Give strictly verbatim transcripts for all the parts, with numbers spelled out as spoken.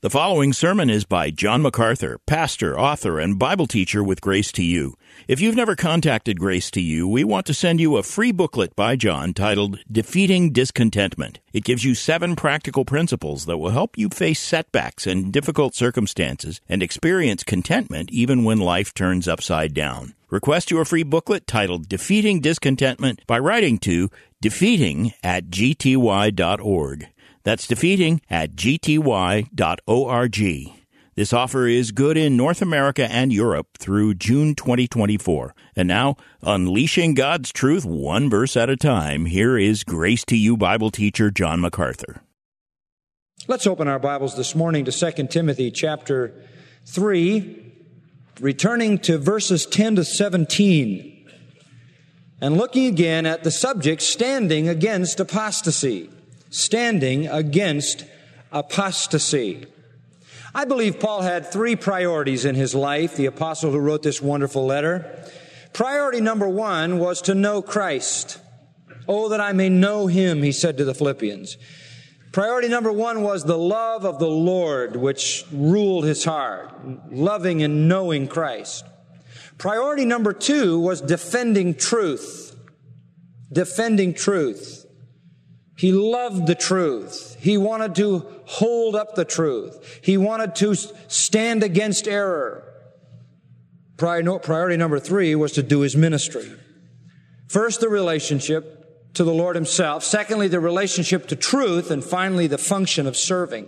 The following sermon is by John MacArthur, pastor, author, and Bible teacher with Grace to You. If you've never contacted Grace to You, we want to send you a free booklet by John titled Defeating Discontentment. It gives you seven practical principles that will help you face setbacks and difficult circumstances and experience contentment even when life turns upside down. Request your free booklet titled Defeating Discontentment by writing to defeating at g t y dot org. That's defeating at g t y dot org. This offer is good in North America and Europe through June twenty twenty-four. And now, unleashing God's truth one verse at a time, here is Grace to You Bible teacher John MacArthur. Let's open our Bibles this morning to Second Timothy chapter three, returning to verses ten to seventeen, and looking again at the subject, standing against apostasy. Standing against apostasy. I believe Paul had three priorities in his life, the apostle who wrote this wonderful letter. Priority number one was to know Christ. Oh, that I may know Him, he said to the Philippians. Priority number one was the love of the Lord, which ruled his heart, loving and knowing Christ. Priority number two was defending truth. Defending truth. He loved the truth. He wanted to hold up the truth. He wanted to stand against error. Priority number three was to do his ministry. First, the relationship to the Lord Himself. Secondly, the relationship to truth. And finally, the function of serving.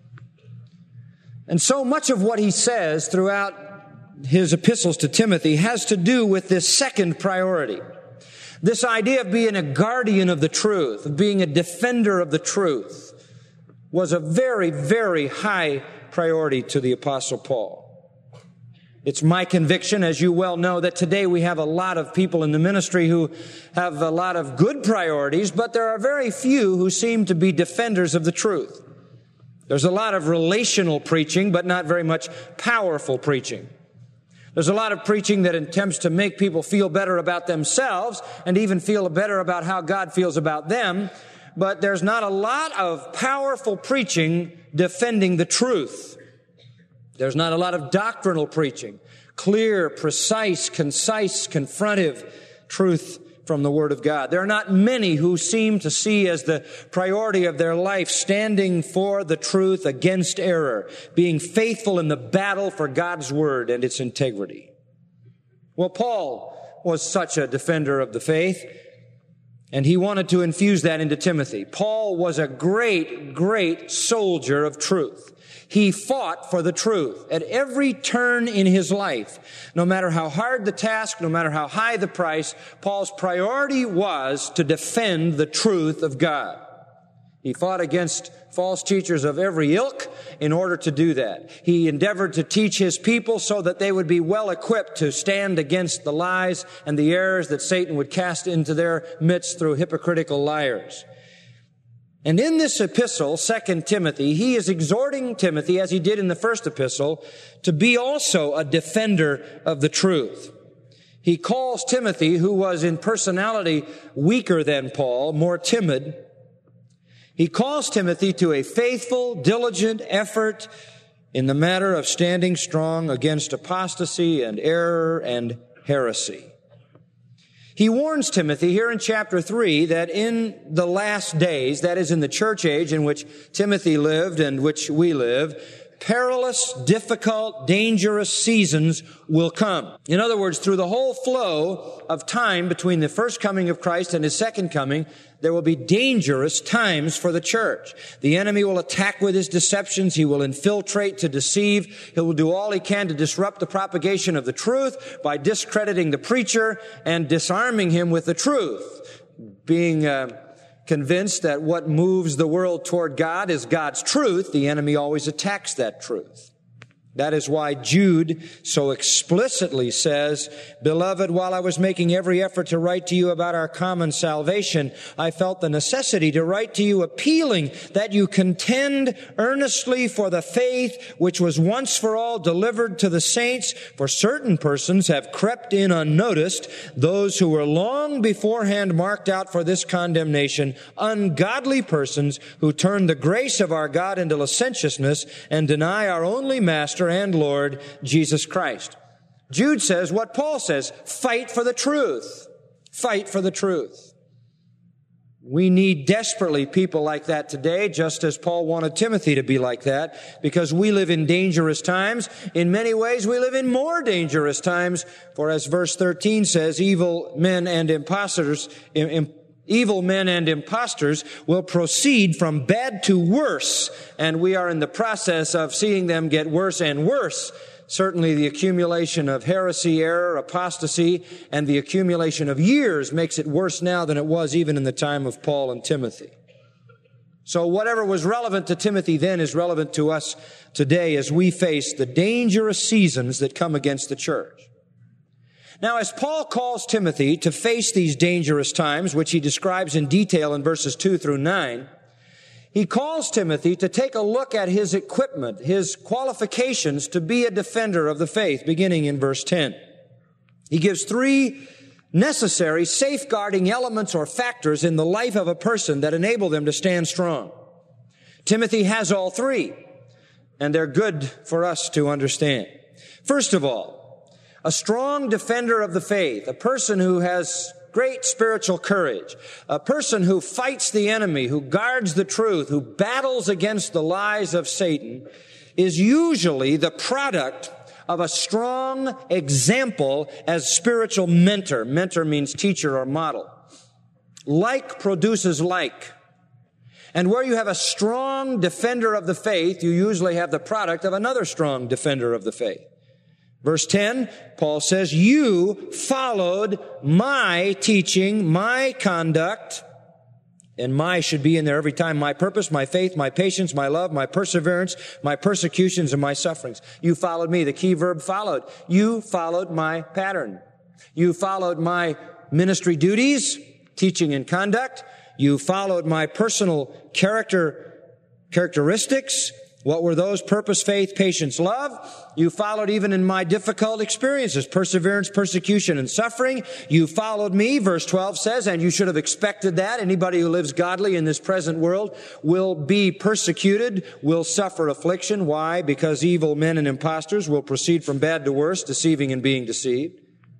And so much of what he says throughout his epistles to Timothy has to do with this second priority. This idea of being a guardian of the truth, of being a defender of the truth, was a very, very high priority to the Apostle Paul. It's my conviction, as you well know, that today we have a lot of people in the ministry who have a lot of good priorities, but there are very few who seem to be defenders of the truth. There's a lot of relational preaching, but not very much powerful preaching. There's a lot of preaching that attempts to make people feel better about themselves and even feel better about how God feels about them. But there's not a lot of powerful preaching defending the truth. There's not a lot of doctrinal preaching. Clear, precise, concise, confrontive truth from the Word of God. There are not many who seem to see as the priority of their life standing for the truth against error, being faithful in the battle for God's Word and its integrity. Well, Paul was such a defender of the faith, and he wanted to infuse that into Timothy. Paul was a great, great soldier of truth. He fought for the truth at every turn in his life. No matter how hard the task, no matter how high the price, Paul's priority was to defend the truth of God. He fought against false teachers of every ilk in order to do that. He endeavored to teach his people so that they would be well equipped to stand against the lies and the errors that Satan would cast into their midst through hypocritical liars. And in this epistle, Second Timothy, he is exhorting Timothy, as he did in the first epistle, to be also a defender of the truth. He calls Timothy, who was in personality weaker than Paul, more timid, he calls Timothy to a faithful, diligent effort in the matter of standing strong against apostasy and error and heresy. He warns Timothy here in chapter three that in the last days, that is in the church age in which Timothy lived and which we live, perilous, difficult, dangerous seasons will come. In other words, through the whole flow of time between the first coming of Christ and His second coming, there will be dangerous times for the church. The enemy will attack with his deceptions. He will infiltrate to deceive. He will do all he can to disrupt the propagation of the truth by discrediting the preacher and disarming him with the truth. Being uh, convinced that what moves the world toward God is God's truth, the enemy always attacks that truth. That is why Jude so explicitly says, "Beloved, while I was making every effort to write to you about our common salvation, I felt the necessity to write to you appealing that you contend earnestly for the faith which was once for all delivered to the saints. For certain persons have crept in unnoticed, those who were long beforehand marked out for this condemnation, ungodly persons who turn the grace of our God into licentiousness and deny our only Master and Lord, Jesus Christ." Jude says what Paul says, fight for the truth. Fight for the truth. We need desperately people like that today, just as Paul wanted Timothy to be like that, because we live in dangerous times. In many ways, we live in more dangerous times, for as verse thirteen says, evil men and impostors, im- Evil men and impostors will proceed from bad to worse, and we are in the process of seeing them get worse and worse. Certainly the accumulation of heresy, error, apostasy, and the accumulation of years makes it worse now than it was even in the time of Paul and Timothy. So whatever was relevant to Timothy then is relevant to us today as we face the dangerous seasons that come against the church. Now, as Paul calls Timothy to face these dangerous times, which he describes in detail in verses two through nine, he calls Timothy to take a look at his equipment, his qualifications to be a defender of the faith, beginning in verse ten. He gives three necessary safeguarding elements or factors in the life of a person that enable them to stand strong. Timothy has all three, and they're good for us to understand. First of all, a strong defender of the faith, a person who has great spiritual courage, a person who fights the enemy, who guards the truth, who battles against the lies of Satan, is usually the product of a strong example as spiritual mentor. Mentor means teacher or model. Like produces like. And where you have a strong defender of the faith, you usually have the product of another strong defender of the faith. Verse ten, Paul says, you followed my teaching, my conduct, and my should be in there every time, my purpose, my faith, my patience, my love, my perseverance, my persecutions, and my sufferings. You followed me. The key verb followed. You followed my pattern. You followed my ministry duties, teaching and conduct. You followed my personal character, characteristics. What were those? Purpose, faith, patience, love. You followed even in my difficult experiences, perseverance, persecution, and suffering. You followed me, verse twelve says, and you should have expected that. Anybody who lives godly in this present world will be persecuted, will suffer affliction. Why? Because evil men and impostors will proceed from bad to worse, deceiving and being deceived.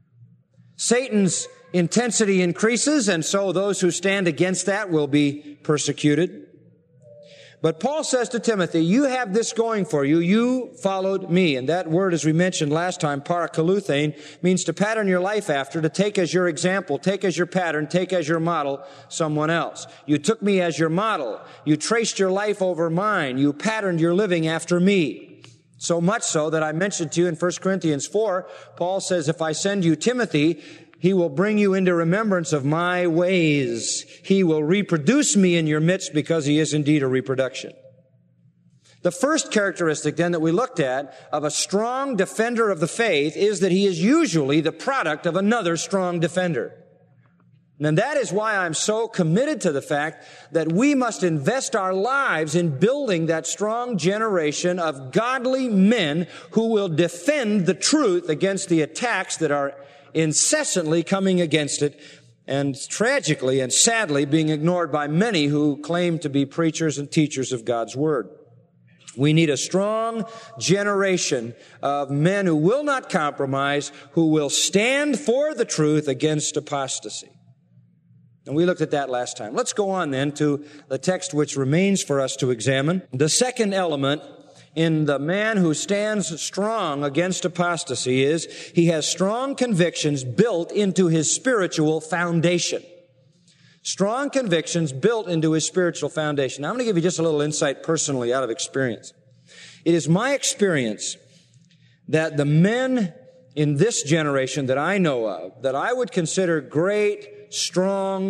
Satan's intensity increases, and so those who stand against that will be persecuted. But Paul says to Timothy, you have this going for you. You followed me. And that word, as we mentioned last time, parakaluthein, means to pattern your life after, to take as your example, take as your pattern, take as your model someone else. You took me as your model. You traced your life over mine. You patterned your living after me. So much so that I mentioned to you in First Corinthians four, Paul says, if I send you Timothy, he will bring you into remembrance of my ways. He will reproduce me in your midst because he is indeed a reproduction. The first characteristic then that we looked at of a strong defender of the faith is that he is usually the product of another strong defender. And that is why I'm so committed to the fact that we must invest our lives in building that strong generation of godly men who will defend the truth against the attacks that are incessantly coming against it, and tragically and sadly being ignored by many who claim to be preachers and teachers of God's Word. We need a strong generation of men who will not compromise, who will stand for the truth against apostasy. And we looked at that last time. Let's go on then to the text which remains for us to examine. The second element in the man who stands strong against apostasy is he has strong convictions built into his spiritual foundation. Strong convictions built into his spiritual foundation. Now, I'm going to give you just a little insight personally out of experience. It is my experience that the men in this generation that I know of, that I would consider great, strong,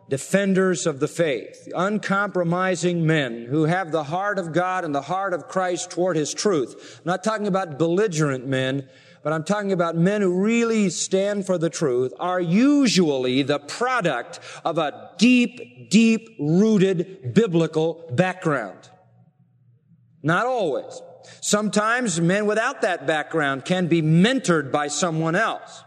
defenders of the faith, uncompromising men who have the heart of God and the heart of Christ toward His truth. I'm not talking about belligerent men, but I'm talking about men who really stand for the truth, are usually the product of a deep, deep-rooted biblical background. Not always. Sometimes men without that background can be mentored by someone else.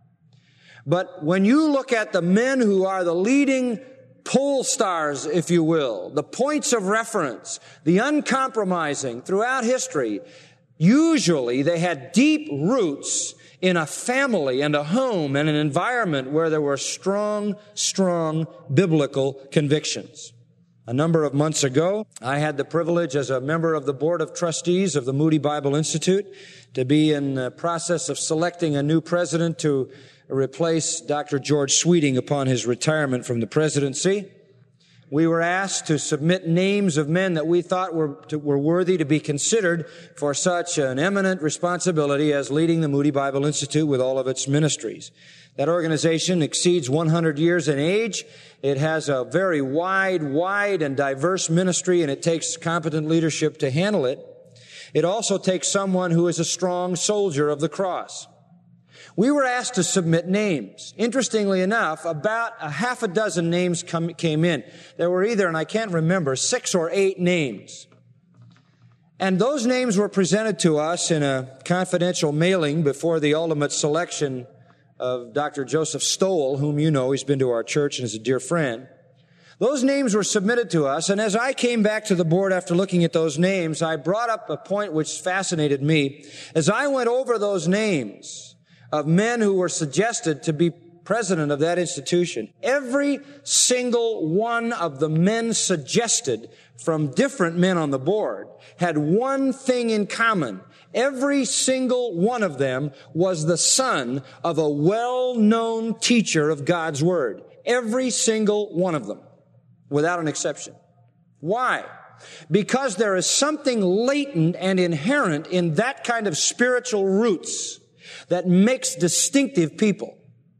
But when you look at the men who are the leading pole stars, if you will, the points of reference, the uncompromising throughout history, usually they had deep roots in a family and a home and an environment where there were strong, strong biblical convictions. A number of months ago, I had the privilege as a member of the Board of Trustees of the Moody Bible Institute to be in the process of selecting a new president to replace Doctor George Sweeting upon his retirement from the presidency. We were asked to submit names of men that we thought were, to, were worthy to be considered for such an eminent responsibility as leading the Moody Bible Institute with all of its ministries. That organization exceeds one hundred years in age. It has a very wide, wide and diverse ministry, and it takes competent leadership to handle it. It also takes someone who is a strong soldier of the cross. We were asked to submit names. Interestingly enough, about a half a dozen names come, came in. There were either, and I can't remember, six or eight names. And those names were presented to us in a confidential mailing before the ultimate selection of Doctor Joseph Stowell, whom you know. He's been to our church and is a dear friend. Those names were submitted to us, and as I came back to the board after looking at those names, I brought up a point which fascinated me. As I went over those names of men who were suggested to be president of that institution, every single one of the men suggested from different men on the board had one thing in common. Every single one of them was the son of a well-known teacher of God's Word. Every single one of them, without an exception. Why? Because there is something latent and inherent in that kind of spiritual roots that makes distinctive people.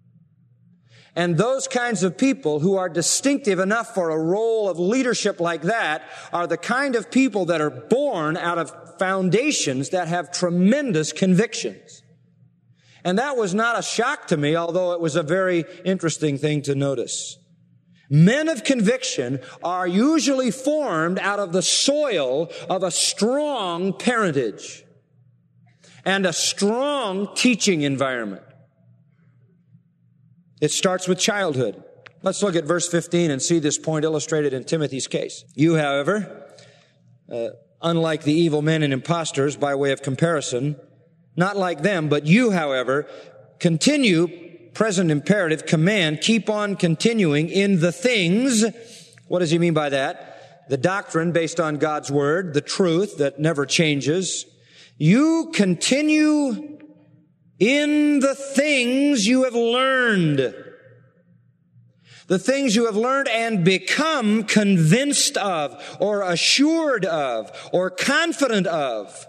And those kinds of people who are distinctive enough for a role of leadership like that are the kind of people that are born out of foundations that have tremendous convictions. And that was not a shock to me, although it was a very interesting thing to notice. Men of conviction are usually formed out of the soil of a strong parentage and a strong teaching environment. It starts with childhood. Let's look at verse fifteen and see this point illustrated in Timothy's case. You, however, uh, unlike the evil men and impostors, by way of comparison, not like them, but you, however, continue, present imperative, command, keep on continuing in the things. What does he mean by that? The doctrine based on God's Word, the truth that never changes. You continue in the things you have learned. The things you have learned and become convinced of, or assured of, or confident of.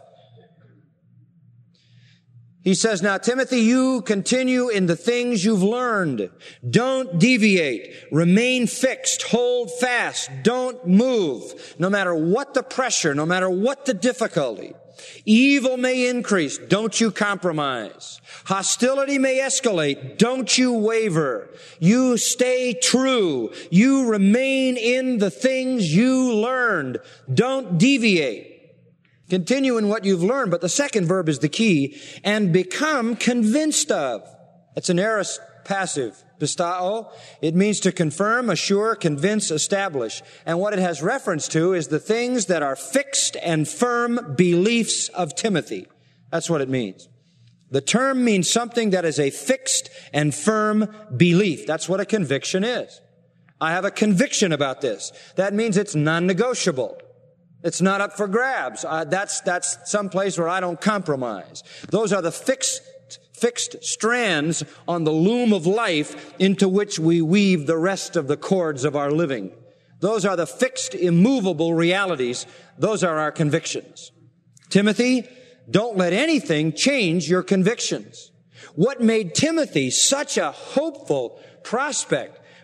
He says, now, Timothy, you continue in the things you've learned. Don't deviate. Remain fixed. Hold fast. Don't move. No matter what the pressure, no matter what the difficulty. Evil may increase. Don't you compromise. Hostility may escalate. Don't you waver. You stay true. You remain in the things you learned. Don't deviate. Continue in what you've learned, but the second verb is the key, and become convinced of. That's an aorist passive, pistao. It means to confirm, assure, convince, establish. And what it has reference to is the things that are fixed and firm beliefs of Timothy. That's what it means. The term means something that is a fixed and firm belief. That's what a conviction is. I have a conviction about this. That means it's non-negotiable. It's not up for grabs. Uh, that's, that's some place where I don't compromise. Those are the fixed, fixed strands on the loom of life into which we weave the rest of the cords of our living. Those are the fixed, immovable realities. Those are our convictions. Timothy, don't let anything change your convictions. What made Timothy such a hopeful prospect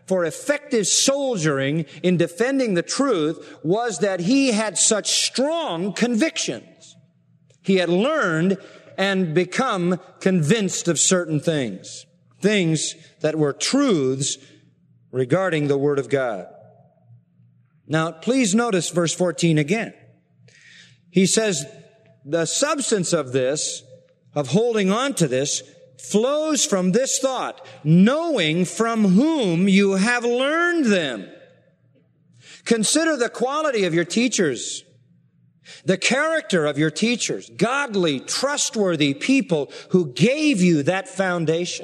for effective soldiering in defending the truth was that he had such strong convictions. He had learned and become convinced of certain things, things that were truths regarding the Word of God. Now, please notice verse fourteen again. He says, the substance of this, of holding on to this, flows from this thought, knowing from whom you have learned them. Consider the quality of your teachers, the character of your teachers, godly, trustworthy people who gave you that foundation.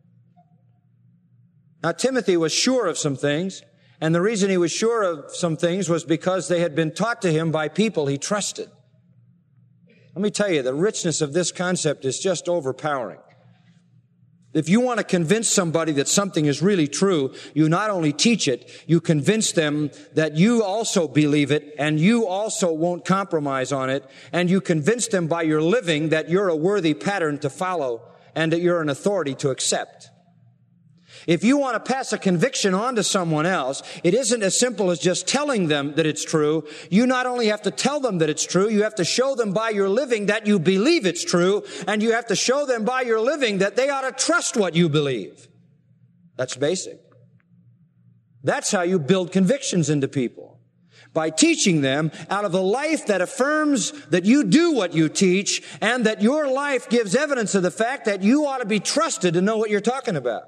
Now, Timothy was sure of some things, and the reason he was sure of some things was because they had been taught to him by people he trusted. Let me tell you, the richness of this concept is just overpowering. If you want to convince somebody that something is really true, you not only teach it, you convince them that you also believe it and you also won't compromise on it, and you convince them by your living that you're a worthy pattern to follow and that you're an authority to accept. If you want to pass a conviction on to someone else, it isn't as simple as just telling them that it's true. You not only have to tell them that it's true, you have to show them by your living that you believe it's true, and you have to show them by your living that they ought to trust what you believe. That's basic. That's how you build convictions into people. By teaching them out of a life that affirms that you do what you teach and that your life gives evidence of the fact that you ought to be trusted to know what you're talking about.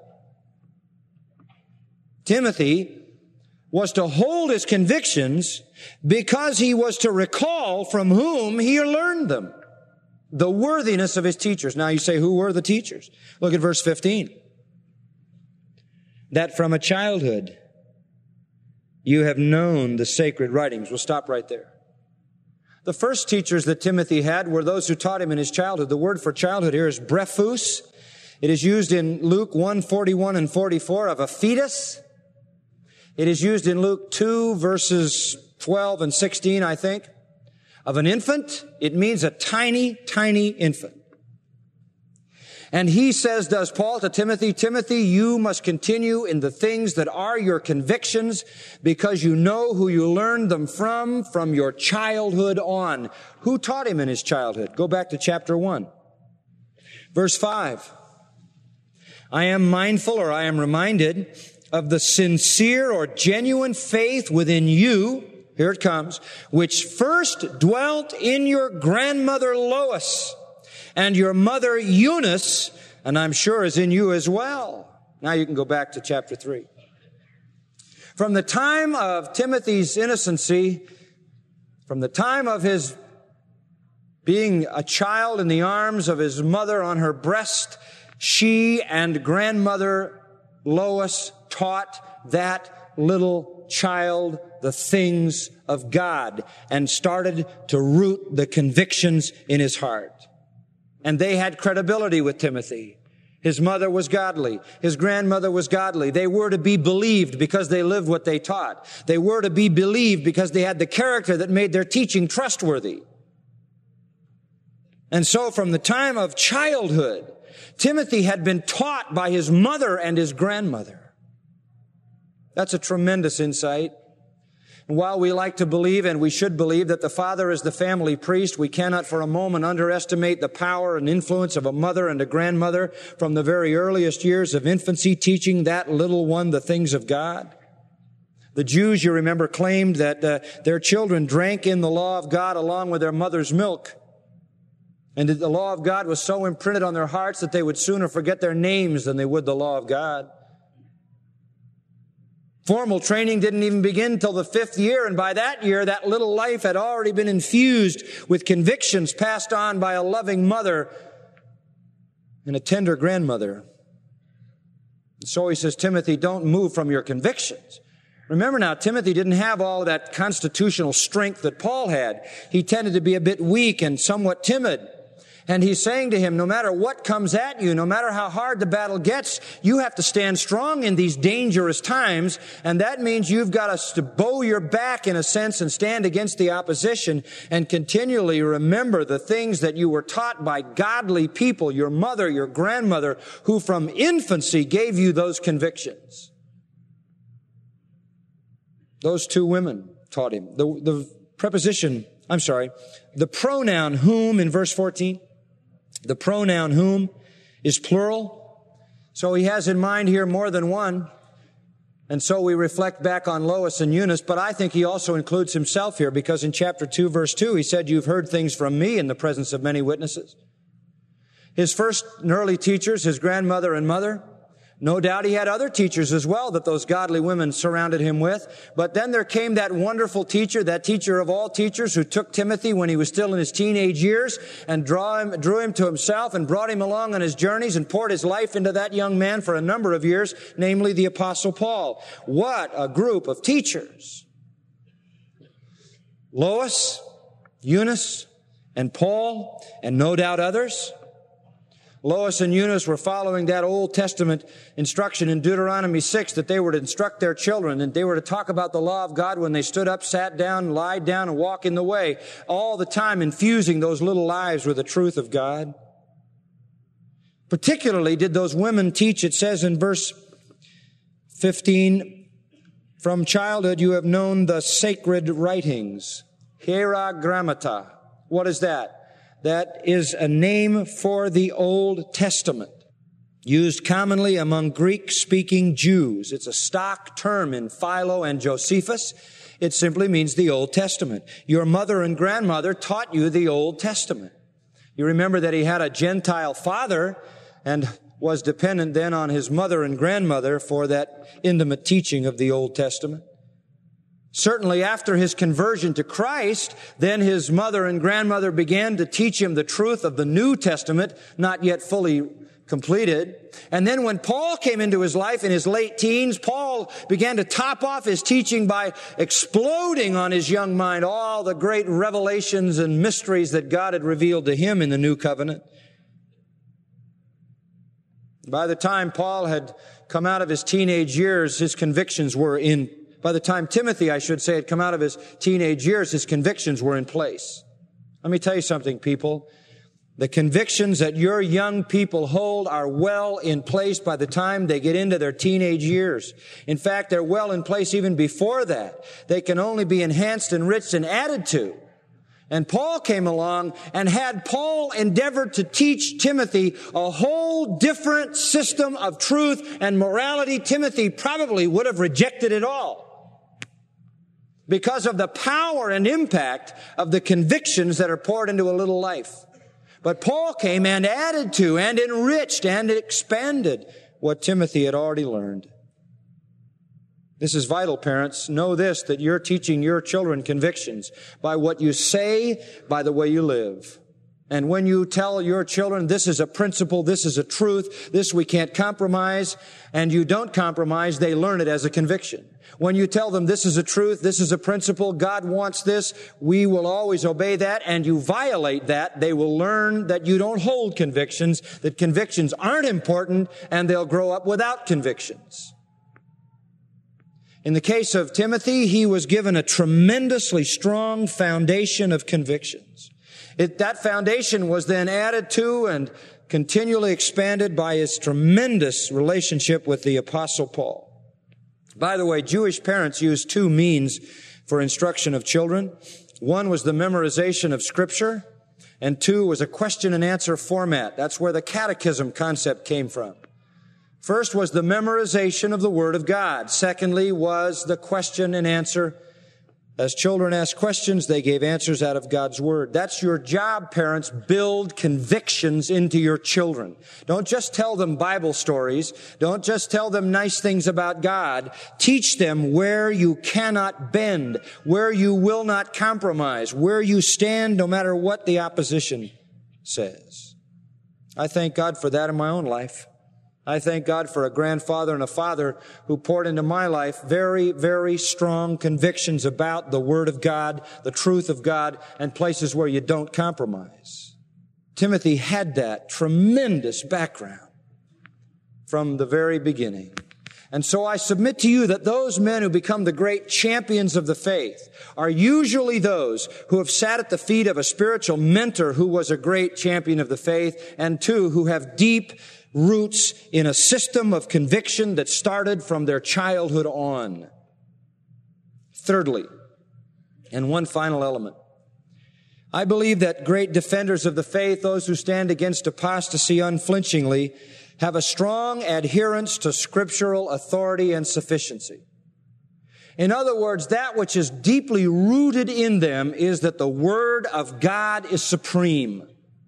Timothy was to hold his convictions because he was to recall from whom he learned them. The worthiness of his teachers. Now you say, who were the teachers? Look at verse fifteen. That from a childhood you have known the sacred writings. We'll stop right there. The first teachers that Timothy had were those who taught him in his childhood. The word for childhood here is brephus. It is used in Luke one forty-one and forty-four of a fetus. It is used in Luke two, verses twelve and sixteen, I think, of an infant. It means a tiny, tiny infant. And he says, does Paul to Timothy, Timothy, you must continue in the things that are your convictions because you know who you learned them from, from your childhood on. Who taught him in his childhood? Go back to chapter one. Verse five. I am mindful, or I am reminded, of the sincere or genuine faith within you, here it comes, which first dwelt in your grandmother Lois and your mother Eunice, and I'm sure is in you as well. Now you can go back to chapter three. From the time of Timothy's innocency, from the time of his being a child in the arms of his mother on her breast, she and grandmother Lois taught that little child the things of God and started to root the convictions in his heart. And they had credibility with Timothy. His mother was godly. His grandmother was godly. They were to be believed because they lived what they taught. They were to be believed because they had the character that made their teaching trustworthy. And so from the time of childhood, Timothy had been taught by his mother and his grandmother. That's a tremendous insight. And while we like to believe, and we should believe, that the father is the family priest, we cannot for a moment underestimate the power and influence of a mother and a grandmother from the very earliest years of infancy, teaching that little one the things of God. The Jews, you remember, claimed that uh, their children drank in the law of God along with their mother's milk. And that the law of God was so imprinted on their hearts that they would sooner forget their names than they would the law of God. Formal training didn't even begin till the fifth year, and by that year, that little life had already been infused with convictions passed on by a loving mother and a tender grandmother. And so he says, Timothy, don't move from your convictions. Remember now, Timothy didn't have all of that constitutional strength that Paul had. He tended to be a bit weak and somewhat timid. And he's saying to him, no matter what comes at you, no matter how hard the battle gets, you have to stand strong in these dangerous times. And that means you've got to bow your back in a sense and stand against the opposition and continually remember the things that you were taught by godly people, your mother, your grandmother, who from infancy gave you those convictions. Those two women taught him. The, the preposition, I'm sorry, the pronoun whom in verse fourteen, the pronoun whom is plural. So he has in mind here more than one. And so we reflect back on Lois and Eunice, but I think he also includes himself here because in chapter two, verse two, he said, you've heard things from me in the presence of many witnesses. His first and early teachers, his grandmother and mother, no doubt he had other teachers as well that those godly women surrounded him with. But then there came that wonderful teacher, that teacher of all teachers who took Timothy when he was still in his teenage years and draw him, drew him to himself and brought him along on his journeys and poured his life into that young man for a number of years, namely the Apostle Paul. What a group of teachers. Lois, Eunice, and Paul, and no doubt others. Lois and Eunice were following that Old Testament instruction in Deuteronomy six that they were to instruct their children and they were to talk about the law of God when they stood up, sat down, lied down, and walked in the way, all the time infusing those little lives with the truth of God. Particularly did those women teach, it says in verse fifteen, from childhood you have known the sacred writings. Hieragrammata. What is that? That is a name for the Old Testament, used commonly among Greek-speaking Jews. It's a stock term in Philo and Josephus. It simply means the Old Testament. Your mother and grandmother taught you the Old Testament. You remember that he had a Gentile father and was dependent then on his mother and grandmother for that intimate teaching of the Old Testament. Certainly after his conversion to Christ, then his mother and grandmother began to teach him the truth of the New Testament, not yet fully completed. And then when Paul came into his life in his late teens, Paul began to top off his teaching by exploding on his young mind all the great revelations and mysteries that God had revealed to him in the New Covenant. By the time Paul had come out of his teenage years, his convictions were in By the time Timothy, I should say, had come out of his teenage years, his convictions were in place. Let me tell you something, people. The convictions that your young people hold are well in place by the time they get into their teenage years. In fact, they're well in place even before that. They can only be enhanced, enriched, and added to. And Paul came along, and had Paul endeavored to teach Timothy a whole different system of truth and morality, Timothy probably would have rejected it all, because of the power and impact of the convictions that are poured into a little life. But Paul came and added to and enriched and expanded what Timothy had already learned. This is vital, parents. Know this, that you're teaching your children convictions by what you say, by the way you live. And when you tell your children, this is a principle, this is a truth, this we can't compromise, and you don't compromise, they learn it as a conviction. When you tell them this is a truth, this is a principle, God wants this, we will always obey that, and you violate that, they will learn that you don't hold convictions, that convictions aren't important, and they'll grow up without convictions. In the case of Timothy, he was given a tremendously strong foundation of convictions. It, that foundation was then added to and continually expanded by his tremendous relationship with the Apostle Paul. By the way, Jewish parents used two means for instruction of children. One was the memorization of Scripture, and two was a question and answer format. That's where the catechism concept came from. First was the memorization of the Word of God. Secondly was the question and answer. As children asked questions, they gave answers out of God's Word. That's your job, parents. Build convictions into your children. Don't just tell them Bible stories. Don't just tell them nice things about God. Teach them where you cannot bend, where you will not compromise, where you stand no matter what the opposition says. I thank God for that in my own life. I thank God for a grandfather and a father who poured into my life very, very strong convictions about the Word of God, the truth of God, and places where you don't compromise. Timothy had that tremendous background from the very beginning. And so I submit to you that those men who become the great champions of the faith are usually those who have sat at the feet of a spiritual mentor who was a great champion of the faith, and two, who have deep roots in a system of conviction that started from their childhood on. Thirdly, and one final element, I believe that great defenders of the faith, those who stand against apostasy unflinchingly, have a strong adherence to scriptural authority and sufficiency. In other words, that which is deeply rooted in them is that the Word of God is supreme.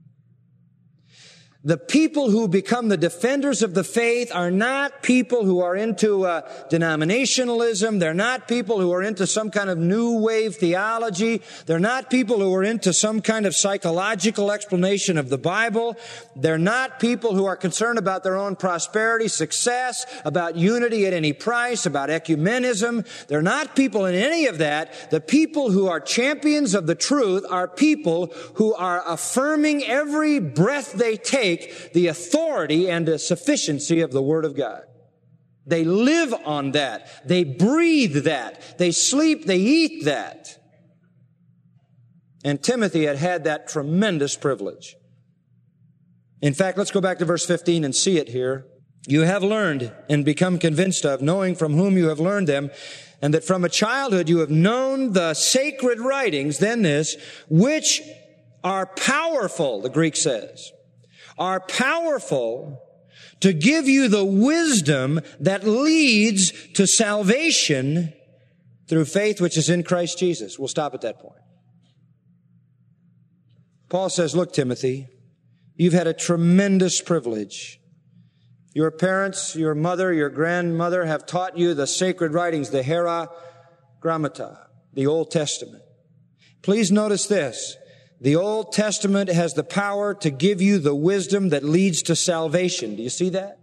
The people who become the defenders of the faith are not people who are into uh, denominationalism. They're not people who are into some kind of new wave theology. They're not people who are into some kind of psychological explanation of the Bible. They're not people who are concerned about their own prosperity, success, about unity at any price, about ecumenism. They're not people in any of that. The people who are champions of the truth are people who are affirming every breath they take the authority and the sufficiency of the Word of God. They live on that. They breathe that. They sleep, they eat that. And Timothy had had that tremendous privilege. In fact, let's go back to verse fifteen and see it here. You have learned and become convinced of, knowing from whom you have learned them, and that from a childhood you have known the sacred writings, then this, which are powerful, the Greek says, are powerful to give you the wisdom that leads to salvation through faith which is in Christ Jesus. We'll stop at that point. Paul says, look, Timothy, you've had a tremendous privilege. Your parents, your mother, your grandmother have taught you the sacred writings, the Hera Grammata, the Old Testament. Please notice this. The Old Testament has the power to give you the wisdom that leads to salvation. Do you see that?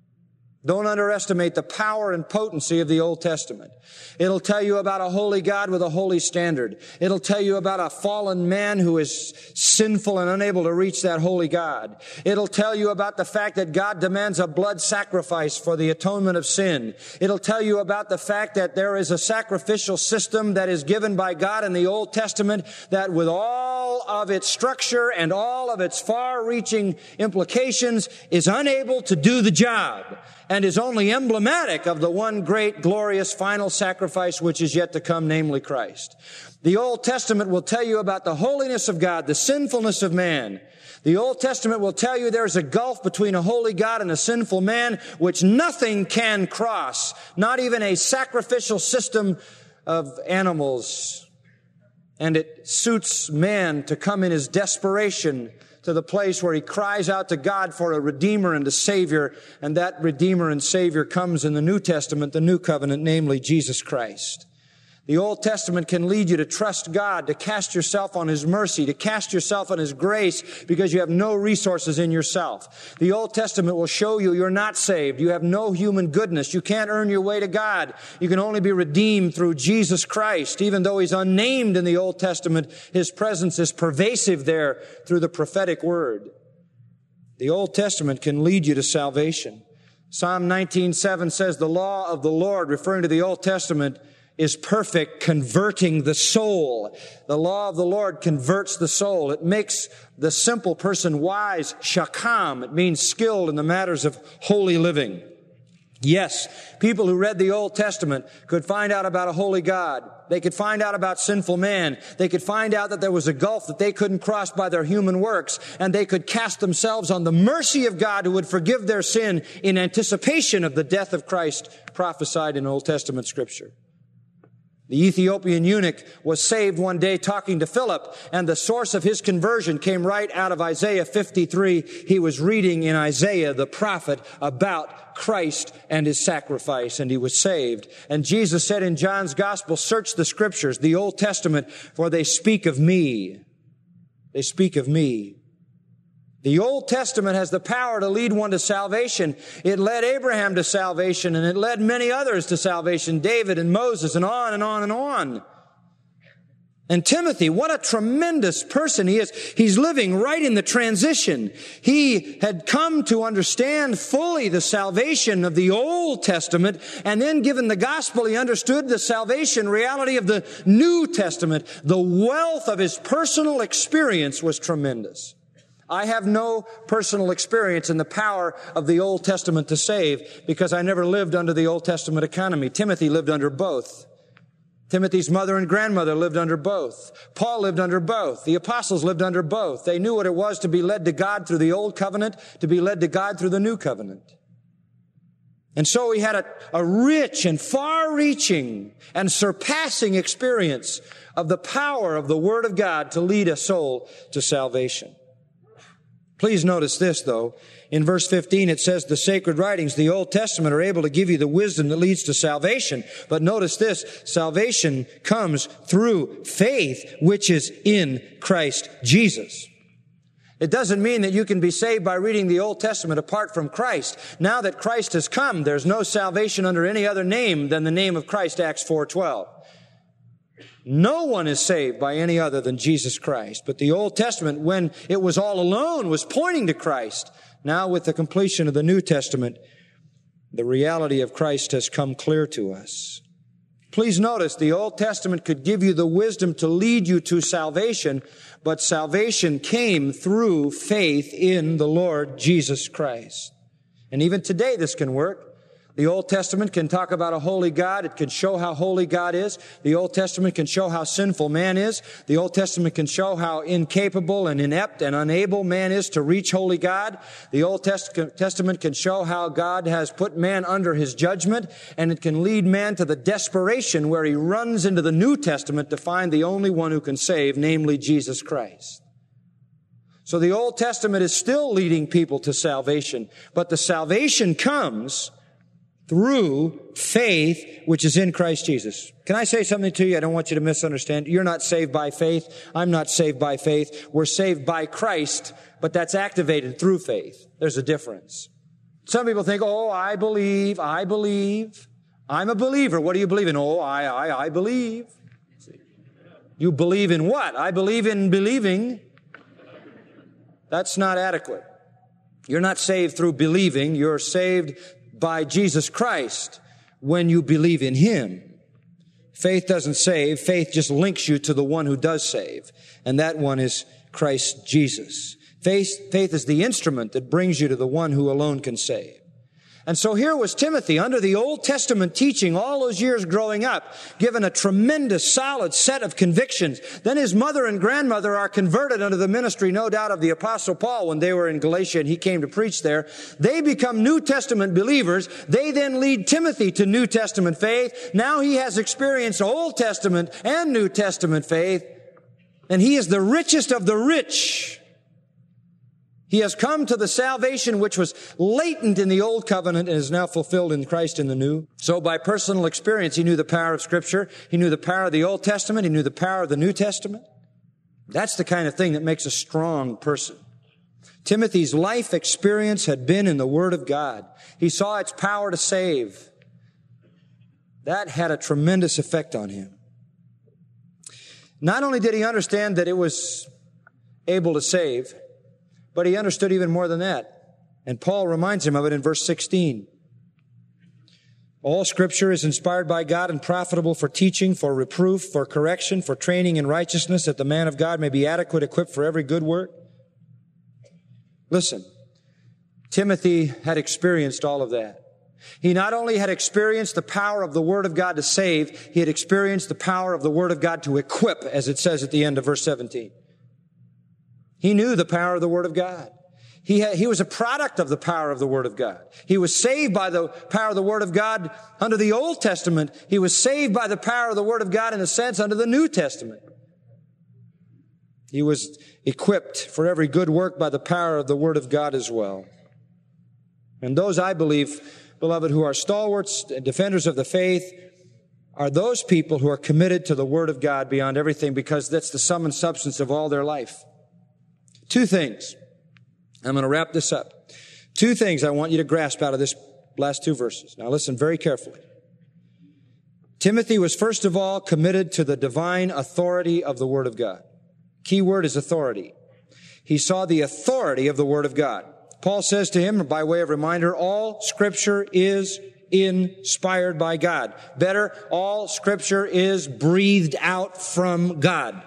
Don't underestimate the power and potency of the Old Testament. It'll tell you about a holy God with a holy standard. It'll tell you about a fallen man who is sinful and unable to reach that holy God. It'll tell you about the fact that God demands a blood sacrifice for the atonement of sin. It'll tell you about the fact that there is a sacrificial system that is given by God in the Old Testament that with all of its structure and all of its far-reaching implications is unable to do the job, and is only emblematic of the one great, glorious, final sacrifice which is yet to come, namely Christ. The Old Testament will tell you about the holiness of God, the sinfulness of man. The Old Testament will tell you there's a gulf between a holy God and a sinful man which nothing can cross, not even a sacrificial system of animals. And it suits man to come in his desperation to the place where he cries out to God for a Redeemer and a Savior, and that Redeemer and Savior comes in the New Testament, the New Covenant, namely Jesus Christ. The Old Testament can lead you to trust God, to cast yourself on His mercy, to cast yourself on His grace because you have no resources in yourself. The Old Testament will show you you're not saved. You have no human goodness. You can't earn your way to God. You can only be redeemed through Jesus Christ. Even though He's unnamed in the Old Testament, His presence is pervasive there through the prophetic word. The Old Testament can lead you to salvation. Psalm nineteen seven says, the law of the Lord, referring to the Old Testament, is perfect, converting the soul. The law of the Lord converts the soul. It makes the simple person wise, shakam. It means skilled in the matters of holy living. Yes, people who read the Old Testament could find out about a holy God. They could find out about sinful man. They could find out that there was a gulf that they couldn't cross by their human works. And they could cast themselves on the mercy of God who would forgive their sin in anticipation of the death of Christ prophesied in Old Testament Scripture. The Ethiopian eunuch was saved one day talking to Philip, and the source of his conversion came right out of Isaiah fifty-three. He was reading in Isaiah, the prophet, about Christ and His sacrifice, and he was saved. And Jesus said in John's Gospel, search the Scriptures, the Old Testament, for they speak of me. They speak of me. The Old Testament has the power to lead one to salvation. It led Abraham to salvation, and it led many others to salvation, David and Moses, and on and on and on. And Timothy, what a tremendous person he is. He's living right in the transition. He had come to understand fully the salvation of the Old Testament, and then given the gospel, he understood the salvation reality of the New Testament. The wealth of his personal experience was tremendous. I have no personal experience in the power of the Old Testament to save because I never lived under the Old Testament economy. Timothy lived under both. Timothy's mother and grandmother lived under both. Paul lived under both. The apostles lived under both. They knew what it was to be led to God through the old covenant, to be led to God through the new covenant. And so he had a, a rich and far-reaching and surpassing experience of the power of the Word of God to lead a soul to salvation. Please notice this, though. In verse fifteen, it says the sacred writings, the Old Testament, are able to give you the wisdom that leads to salvation. But notice this, salvation comes through faith, which is in Christ Jesus. It doesn't mean that you can be saved by reading the Old Testament apart from Christ. Now that Christ has come, there's no salvation under any other name than the name of Christ, Acts four twelve. No one is saved by any other than Jesus Christ. But the Old Testament, when it was all alone, was pointing to Christ. Now with the completion of the New Testament, the reality of Christ has come clear to us. Please notice, the Old Testament could give you the wisdom to lead you to salvation, but salvation came through faith in the Lord Jesus Christ. And even today this can work. The Old Testament can talk about a holy God. It can show how holy God is. The Old Testament can show how sinful man is. The Old Testament can show how incapable and inept and unable man is to reach holy God. The Old Testament can show how God has put man under his judgment, and it can lead man to the desperation where he runs into the New Testament to find the only one who can save, namely Jesus Christ. So the Old Testament is still leading people to salvation, but the salvation comes through faith, which is in Christ Jesus. Can I say something to you? I don't want you to misunderstand. You're not saved by faith. I'm not saved by faith. We're saved by Christ, but that's activated through faith. There's a difference. Some people think, oh, I believe, I believe. I'm a believer. What do you believe in? Oh, I, I, I believe. You believe in what? I believe in believing. That's not adequate. You're not saved through believing. You're saved by Jesus Christ when you believe in Him. Faith doesn't save. Faith just links you to the one who does save. And that one is Christ Jesus. Faith, faith is the instrument that brings you to the one who alone can save. And so here was Timothy under the Old Testament teaching all those years growing up, given a tremendous, solid set of convictions. Then his mother and grandmother are converted under the ministry, no doubt, of the Apostle Paul when they were in Galatia and he came to preach there. They become New Testament believers. They then lead Timothy to New Testament faith. Now he has experienced Old Testament and New Testament faith, and he is the richest of the rich. He has come to the salvation which was latent in the Old Covenant and is now fulfilled in Christ in the New. So by personal experience, he knew the power of Scripture. He knew the power of the Old Testament. He knew the power of the New Testament. That's the kind of thing that makes a strong person. Timothy's life experience had been in the Word of God. He saw its power to save. That had a tremendous effect on him. Not only did he understand that it was able to save, but he understood even more than that. And Paul reminds him of it in verse sixteen. All Scripture is inspired by God and profitable for teaching, for reproof, for correction, for training in righteousness, that the man of God may be adequate, equipped for every good work. Listen, Timothy had experienced all of that. He not only had experienced the power of the Word of God to save, he had experienced the power of the Word of God to equip, as it says at the end of verse seventeen. He knew the power of the Word of God. He had, he was a product of the power of the Word of God. He was saved by the power of the Word of God under the Old Testament. He was saved by the power of the Word of God, in a sense, under the New Testament. He was equipped for every good work by the power of the Word of God as well. And those, I believe, beloved, who are stalwarts and defenders of the faith, are those people who are committed to the Word of God beyond everything, because that's the sum and substance of all their life. Two things. I'm going to wrap this up. Two things I want you to grasp out of this last two verses. Now listen very carefully. Timothy was first of all committed to the divine authority of the Word of God. Key word is authority. He saw the authority of the Word of God. Paul says to him, by way of reminder, all Scripture is inspired by God. Better, all Scripture is breathed out from God.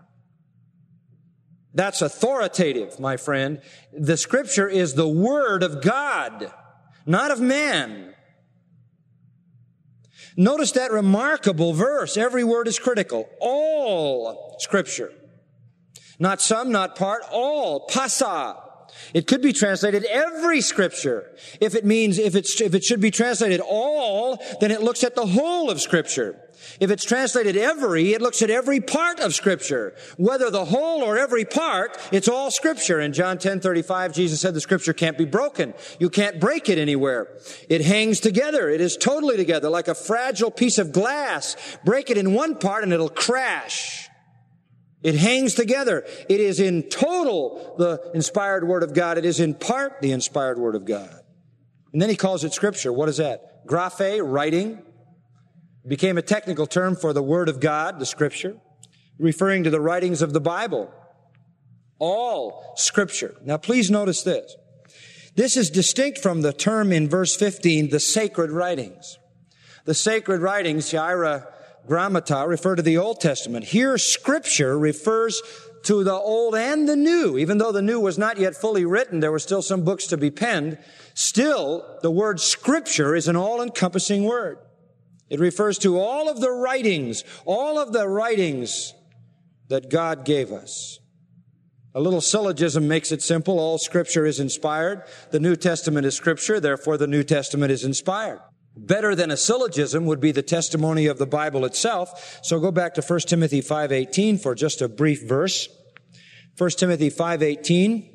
That's authoritative, my friend. The Scripture is the Word of God, not of man. Notice that remarkable verse. Every word is critical. All Scripture. Not some, not part, all. Pasa. It could be translated every Scripture. If it means, if it's, if it should be translated all, then it looks at the whole of Scripture. If it's translated every, it looks at every part of Scripture. Whether the whole or every part, it's all Scripture. In John ten thirty-five, Jesus said the Scripture can't be broken. You can't break it anywhere. It hangs together. It is totally together, like a fragile piece of glass. Break it in one part and it'll crash. It hangs together. It is in total the inspired Word of God. It is in part the inspired Word of God. And then he calls it Scripture. What is that? Graphe, writing. Became a technical term for the Word of God, the Scripture, referring to the writings of the Bible. All Scripture. Now please notice this. This is distinct from the term in verse fifteen, the sacred writings. The sacred writings, Hiera Grammata, refer to the Old Testament. Here, Scripture refers to the Old and the New. Even though the New was not yet fully written, there were still some books to be penned. Still, the word Scripture is an all-encompassing word. It refers to all of the writings, all of the writings that God gave us. A little syllogism makes it simple. All Scripture is inspired. The New Testament is Scripture, therefore the New Testament is inspired. Better than a syllogism would be the testimony of the Bible itself. So go back to First Timothy five eighteen for just a brief verse. First Timothy five eighteen.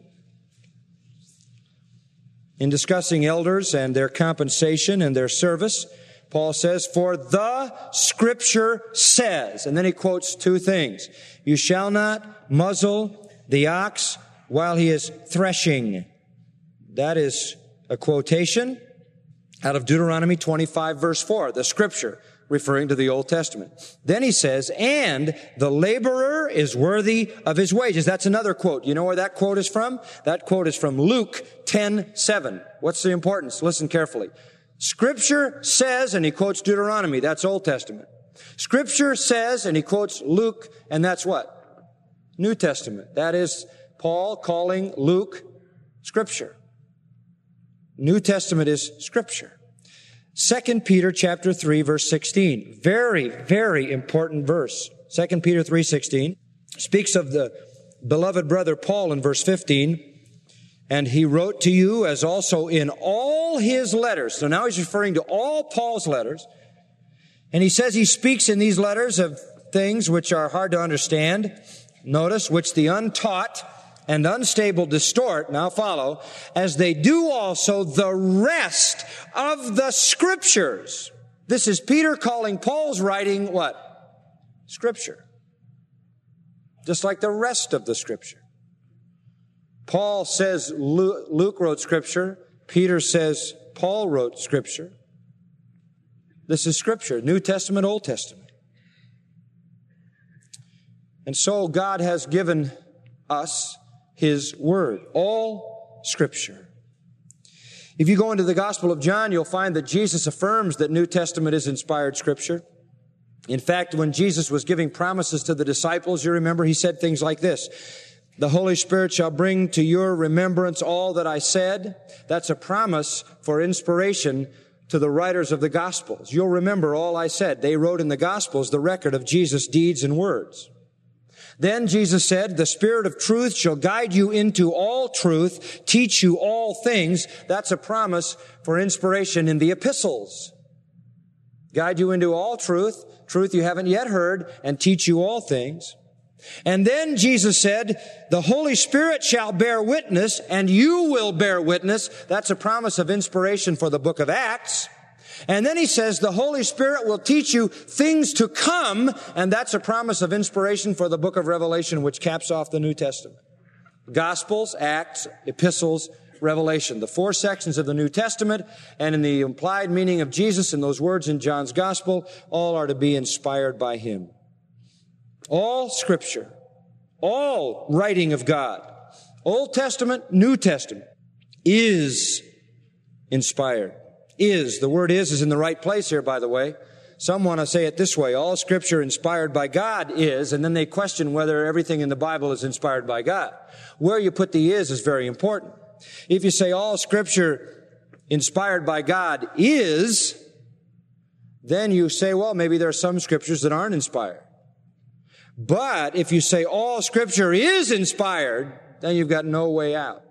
In discussing elders and their compensation and their service, Paul says, for the Scripture says, and then he quotes two things. You shall not muzzle the ox while he is threshing. That is a quotation out of Deuteronomy twenty-five verse four, the Scripture, referring to the Old Testament. Then he says, and the laborer is worthy of his wages. That's another quote. You know where that quote is from? That quote is from Luke ten seven. What's the importance? Listen carefully. Scripture says, and he quotes Deuteronomy, that's Old Testament. Scripture says, and he quotes Luke, and that's what? New Testament. That is Paul calling Luke Scripture. New Testament is Scripture. Second Peter chapter three, verse sixteen. Very, very important verse. Second Peter three sixteen speaks of the beloved brother Paul in verse fifteen. And he wrote to you as also in all his letters. So now he's referring to all Paul's letters. And he says he speaks in these letters of things which are hard to understand. Notice, which the untaught and unstable distort, now follow, as they do also the rest of the Scriptures. This is Peter calling Paul's writing what? Scripture. Just like the rest of the Scripture. Paul says Luke wrote Scripture. Peter says Paul wrote Scripture. This is Scripture, New Testament, Old Testament. And so God has given us His Word, all Scripture. If you go into the Gospel of John, you'll find that Jesus affirms that New Testament is inspired Scripture. In fact, when Jesus was giving promises to the disciples, you remember he said things like this. The Holy Spirit shall bring to your remembrance all that I said. That's a promise for inspiration to the writers of the Gospels. You'll remember all I said. They wrote in the Gospels the record of Jesus' deeds and words. Then Jesus said, the Spirit of truth shall guide you into all truth, teach you all things. That's a promise for inspiration in the epistles. Guide you into all truth, truth you haven't yet heard, and teach you all things. And then Jesus said, the Holy Spirit shall bear witness, and you will bear witness. That's a promise of inspiration for the book of Acts. And then he says, the Holy Spirit will teach you things to come, and that's a promise of inspiration for the book of Revelation, which caps off the New Testament. Gospels, Acts, Epistles, Revelation. The four sections of the New Testament, and in the implied meaning of Jesus and those words in John's Gospel, all are to be inspired by Him. All Scripture, all writing of God, Old Testament, New Testament, is inspired. Is, the word is is in the right place here, by the way. Some want to say it this way, all Scripture inspired by God is, and then they question whether everything in the Bible is inspired by God. Where you put the is is very important. If you say all Scripture inspired by God is, then you say, well, maybe there are some scriptures that aren't inspired. But if you say all scripture is inspired, then you've got no way out.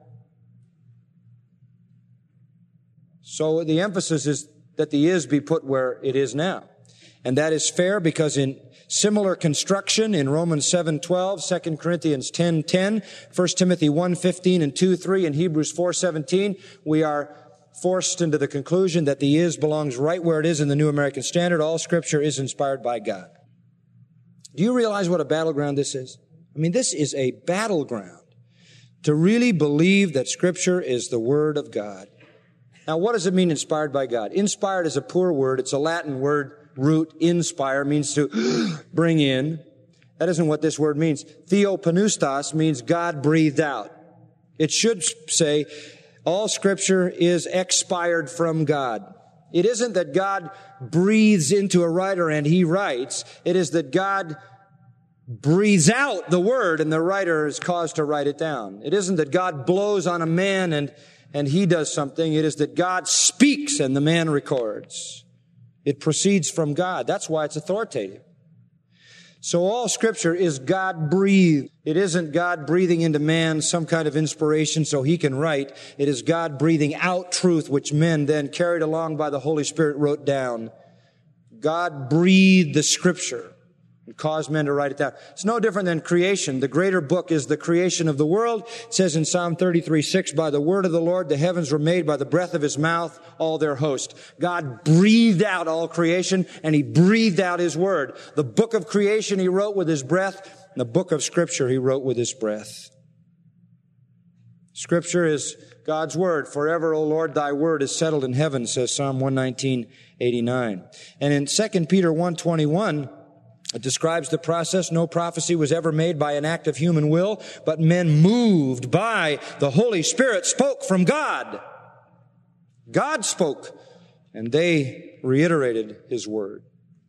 So the emphasis is that the is be put where it is now. And that is fair because in similar construction in Romans seven twelve, Second Corinthians ten ten, First Timothy one fifteen and two three, and Hebrews four seventeen, we are forced into the conclusion that the is belongs right where it is in the New American Standard. All scripture is inspired by God. Do you realize what a battleground this is? I mean, this is a battleground to really believe that scripture is the word of God. Now, what does it mean inspired by God? Inspired is a poor word. It's a Latin word. Root, inspire, means to bring in. That isn't what this word means. Theopneustos means God breathed out. It should say, all scripture is expired from God. It isn't that God breathes into a writer and he writes. It is that God breathes out the word and the writer is caused to write it down. It isn't that God blows on a man and, and he does something. It is that God speaks and the man records. It proceeds from God. That's why it's authoritative. So all scripture is God-breathed. It isn't God breathing into man some kind of inspiration so he can write. It is God breathing out truth which men then carried along by the Holy Spirit wrote down. God breathed the scripture and caused men to write it down. It's no different than creation. The greater book is the creation of the world. It says in Psalm thirty-three six, by the word of the Lord the heavens were made, by the breath of his mouth all their host. God breathed out all creation and he breathed out his word. The book of creation he wrote with his breath. The book of scripture he wrote with his breath. Scripture is God's word. Forever, O Lord, thy word is settled in heaven, says Psalm one nineteen eighty-nine. And in Second Peter one twenty-one, it describes the process. No prophecy was ever made by an act of human will, but men moved by the Holy Spirit spoke from God. God spoke, and they reiterated his word.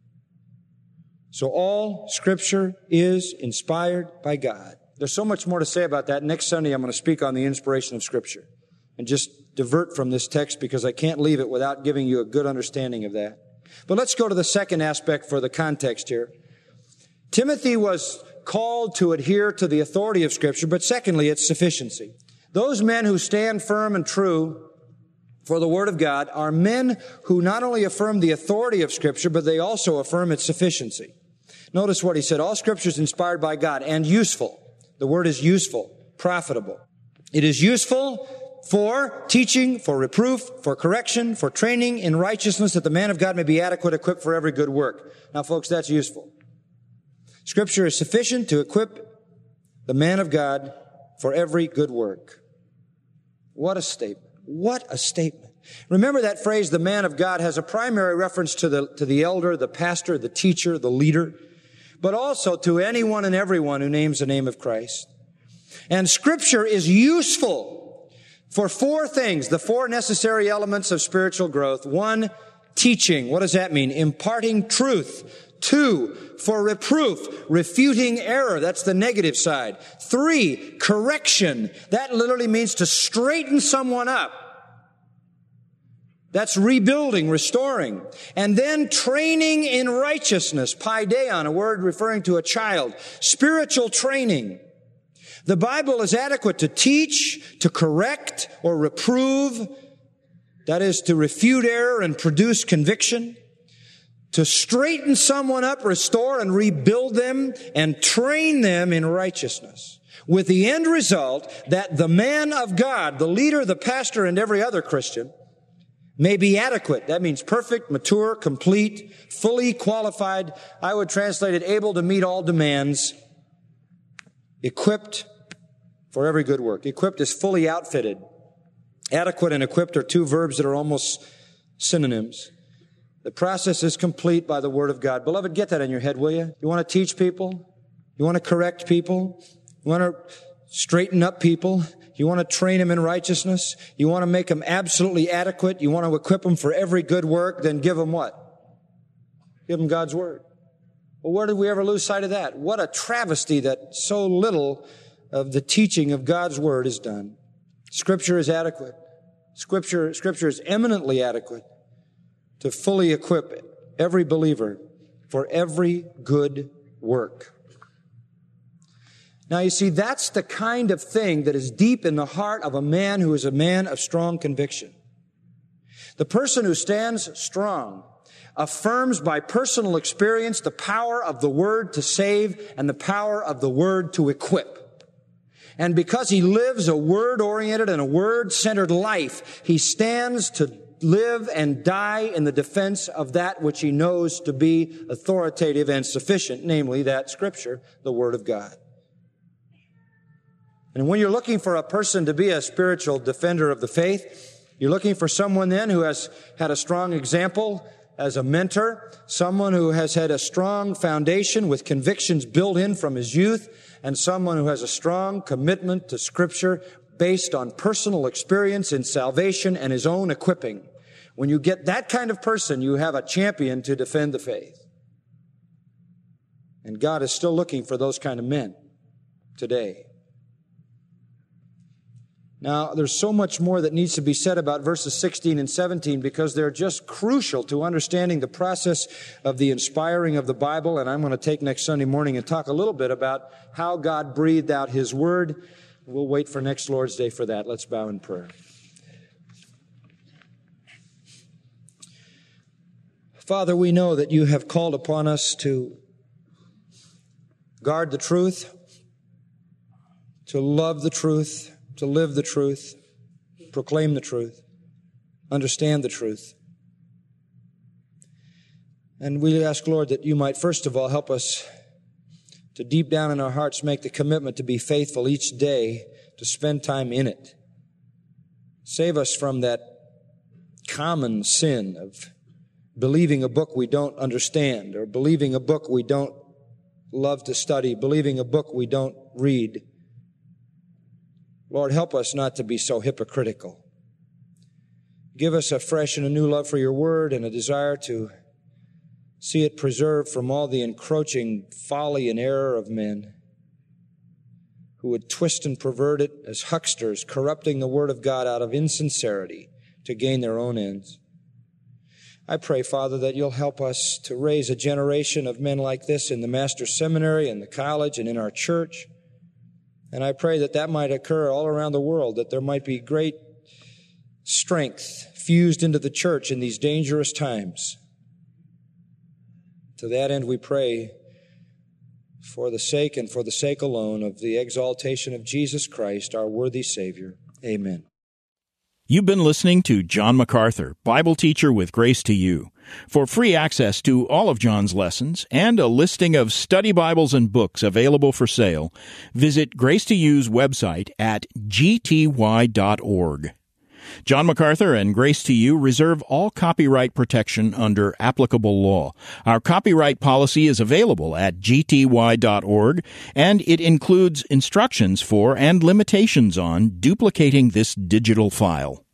So all scripture is inspired by God. There's so much more to say about that. Next Sunday, I'm going to speak on the inspiration of scripture and just divert from this text because I can't leave it without giving you a good understanding of that. But let's go to the second aspect for the context here. Timothy was called to adhere to the authority of Scripture, but secondly, its sufficiency. Those men who stand firm and true for the Word of God are men who not only affirm the authority of Scripture, but they also affirm its sufficiency. Notice what he said. All Scripture is inspired by God and useful. The word is useful, profitable. It is useful for teaching, for reproof, for correction, for training in righteousness, that the man of God may be adequate, equipped for every good work. Now, folks, that's useful. Scripture is sufficient to equip the man of God for every good work. What a statement. What a statement. Remember that phrase, the man of God, has a primary reference to the, to the elder, the pastor, the teacher, the leader, but also to anyone and everyone who names the name of Christ. And Scripture is useful for four things, the four necessary elements of spiritual growth. One, teaching. What does that mean? Imparting truth. Two, for reproof, refuting error. That's the negative side. Three, correction. That literally means to straighten someone up. That's rebuilding, restoring. And then training in righteousness, paideon, a word referring to a child. Spiritual training. The Bible is adequate to teach, to correct, or reprove. That is, to refute error and produce conviction. To straighten someone up, restore and rebuild them, and train them in righteousness. With the end result that the man of God, the leader, the pastor, and every other Christian may be adequate. That means perfect, mature, complete, fully qualified. I would translate it, able to meet all demands, equipped for every good work. Equipped is fully outfitted. Adequate and equipped are two verbs that are almost synonyms. The process is complete by the Word of God. Beloved, get that in your head, will you? You want to teach people? You want to correct people? You want to straighten up people? You want to train them in righteousness? You want to make them absolutely adequate? You want to equip them for every good work? Then give them what? Give them God's Word. Well, where did we ever lose sight of that? What a travesty that so little of the teaching of God's Word is done. Scripture is adequate. Scripture, Scripture is eminently adequate to fully equip every believer for every good work. Now, you see, that's the kind of thing that is deep in the heart of a man who is a man of strong conviction. The person who stands strong affirms by personal experience the power of the Word to save and the power of the Word to equip. And because he lives a Word-oriented and a Word-centered life, he stands to live and die in the defense of that which he knows to be authoritative and sufficient, namely that Scripture, the Word of God. And when you're looking for a person to be a spiritual defender of the faith, you're looking for someone then who has had a strong example as a mentor, someone who has had a strong foundation with convictions built in from his youth, and someone who has a strong commitment to Scripture based on personal experience in salvation and his own equipping. When you get that kind of person, you have a champion to defend the faith. And God is still looking for those kind of men today. Now, there's so much more that needs to be said about verses sixteen and seventeen because they're just crucial to understanding the process of the inspiring of the Bible. And I'm going to take next Sunday morning and talk a little bit about how God breathed out His Word. We'll wait for next Lord's Day for that. Let's bow in prayer. Father, we know that You have called upon us to guard the truth, to love the truth, to live the truth, proclaim the truth, understand the truth. And we ask, Lord, that You might first of all help us to deep down in our hearts make the commitment to be faithful each day, to spend time in it. Save us from that common sin of believing a book we don't understand, or believing a book we don't love to study, believing a book we don't read. Lord, help us not to be so hypocritical. Give us a fresh and a new love for Your Word and a desire to see it preserved from all the encroaching folly and error of men who would twist and pervert it as hucksters, corrupting the Word of God out of insincerity to gain their own ends. I pray, Father, that You'll help us to raise a generation of men like this in the Master's Seminary, in the college, and in our church. And I pray that that might occur all around the world, that there might be great strength fused into the church in these dangerous times. To that end, we pray for the sake and for the sake alone of the exaltation of Jesus Christ, our worthy Savior. Amen. You've been listening to John MacArthur, Bible teacher with Grace to You. For free access to all of John's lessons and a listing of study Bibles and books available for sale, visit Grace to You's website at g t y dot org. John MacArthur and Grace to You reserve all copyright protection under applicable law. Our copyright policy is available at g t y dot org, and it includes instructions for and limitations on duplicating this digital file.